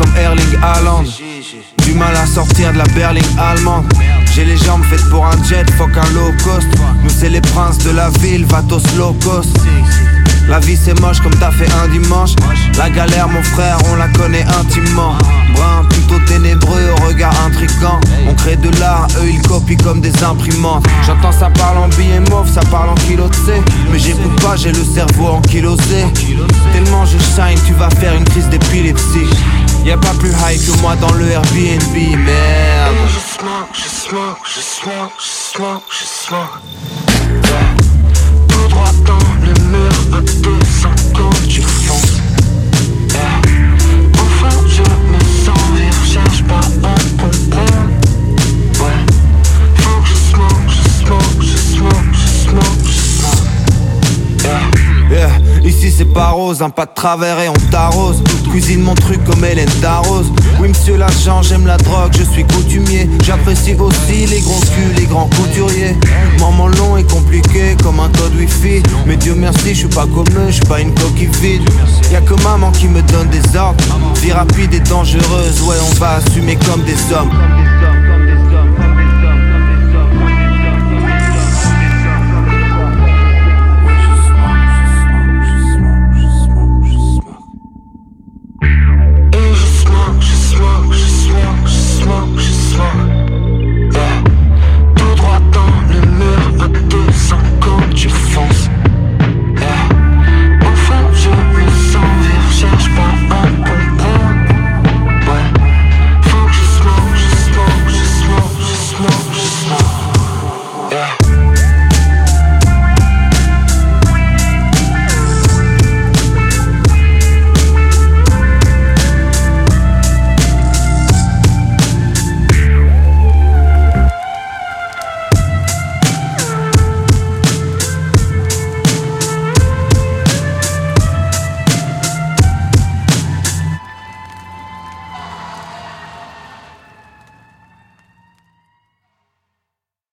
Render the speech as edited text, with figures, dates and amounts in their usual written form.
comme Erling Haaland. Du mal à sortir de la berline allemande. J'ai les jambes faites pour un jet, fuck un low cost. Nous c'est les princes de la ville, Vatos low cost. La vie c'est moche comme t'as fait un dimanche. La galère mon frère on la connaît intimement. Brun plutôt ténébreux au regard intriguant. On crée de l'art, eux ils copient comme des imprimantes. J'entends ça parle en billets mauve, ça parle en kilos de C. Mais j'écoute pas, j'ai le cerveau ankylosé. Tellement je shine, tu vas faire une crise d'épilepsie. Y'a pas plus high que moi dans le Airbnb, merde. Je smoke, tout droit dans le mur à 250 tu fonces. Au fond je me sens rire, cherche pas à comprendre. Ouais, faut que je smoke. Yeah. Ici c'est pas rose, un pas de travers et on t'arrose. Cuisine mon truc comme Hélène Darroze. Oui monsieur l'agent, j'aime la drogue, je suis coutumier. J'apprécie aussi les gros culs, les grands couturiers. Maman long et compliqué comme un code wifi. Mais Dieu merci, je suis pas comme eux, je suis pas une coquille vide. Y'a que maman qui me donne des ordres. Vie rapide et dangereuse, ouais on va assumer comme des hommes.